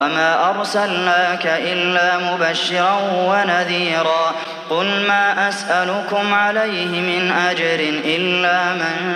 وما أرسلناك إلا مبشرا ونذيرا قل ما أسألكم عليه من أجر إلا من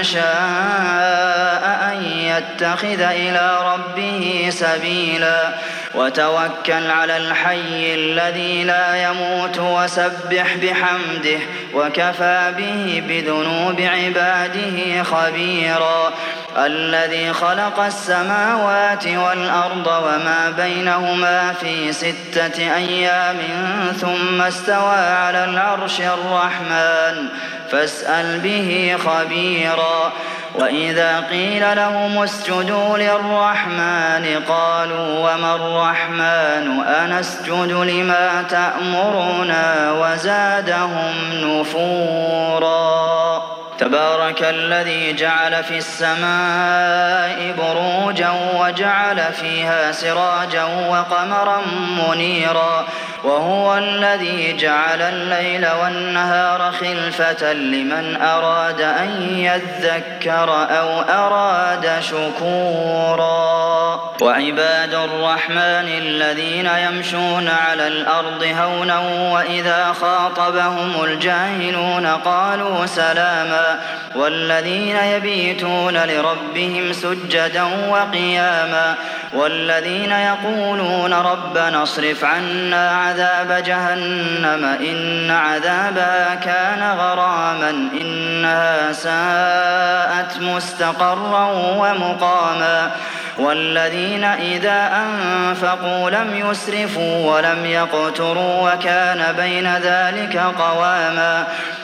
شاء أن يتخذ إلى ربه سبيلا وتوكل على الحي الذي لا يموت وسبح بحمده وكفى به بذنوب عباده خبيرا الذي خلق السماوات والأرض وما بينهما في 6 أيام ثم استوى على العرش الرحمن فاسأل به خبيرا وإذا قيل لهم اسجدوا للرحمن قالوا وما الرحمن أنسجد لما تأمرنا وزادهم نفورا تبارك الذي جعل في السماء بروجا وجعل فيها سراجا وقمرا منيرا وهو الذي جعل الليل والنهار خلفة لمن أراد أن يذكر أو أراد شكورا وعباد الرحمن الذين يمشون على الأرض هونا وإذا خاطبهم الجاهلون قالوا سلاما والذين يبيتون لربهم سجدا وقياما والذين يقولون ربنا اصرف عنا عذاب جهنم إن عذابها كان غراما إنها ساءت مستقرا ومقاما والذين إذا أنفقوا لم يسرفوا ولم يقتروا وكان بين ذلك قواما